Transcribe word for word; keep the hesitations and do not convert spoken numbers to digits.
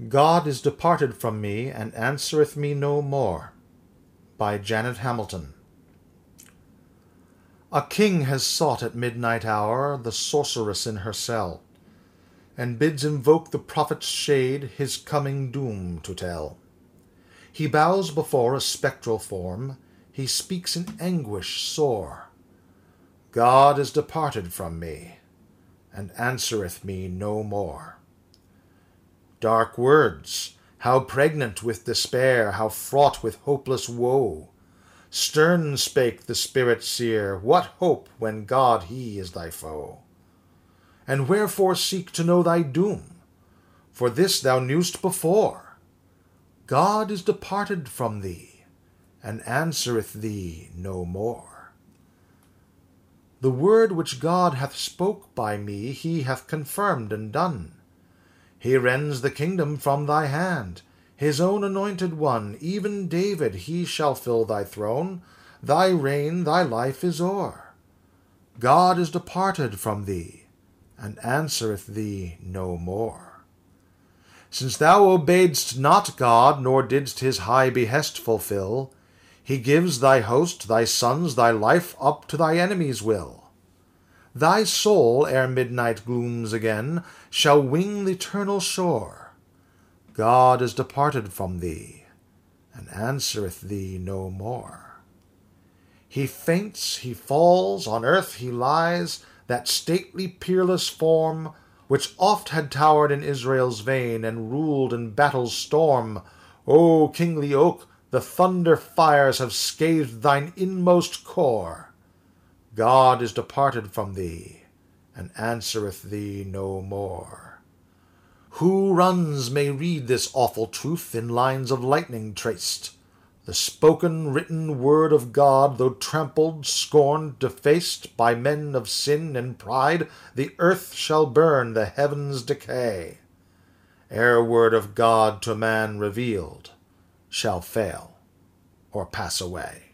God is departed from me, and answereth me no more. By Janet Hamilton. A king has sought at midnight hour the sorceress in her cell, and bids invoke the prophet's shade his coming doom to tell. He bows before a spectral form, he speaks in anguish sore. God is departed from me, and answereth me no more. Dark words, how pregnant with despair, how fraught with hopeless woe! Stern spake the spirit seer, what hope when God he is thy foe? And wherefore seek to know thy doom? For this thou knew'st before. God is departed from thee, and answereth thee no more. The word which God hath spoke by me, he hath confirmed and done. He rends the kingdom from thy hand, his own anointed one, even David, he shall fill thy throne, thy reign, thy life is o'er. God is departed from thee, and answereth thee no more. Since thou obeyedst not God, nor didst his high behest fulfill, he gives thy host, thy sons, thy life up to thy enemies' will. Thy soul, ere midnight glooms again, shall wing the eternal shore. God is departed from thee, and answereth thee no more. He faints, he falls, on earth he lies, that stately peerless form, which oft had towered in Israel's vein, and ruled in battle's storm. O kingly oak, the thunder fires have scathed thine inmost core. God is departed from thee, and answereth thee no more. Who runs may read this awful truth in lines of lightning traced. The spoken, written word of God, though trampled, scorned, defaced by men of sin and pride, the earth shall burn, the heavens decay, ere word of God to man revealed shall fail or pass away.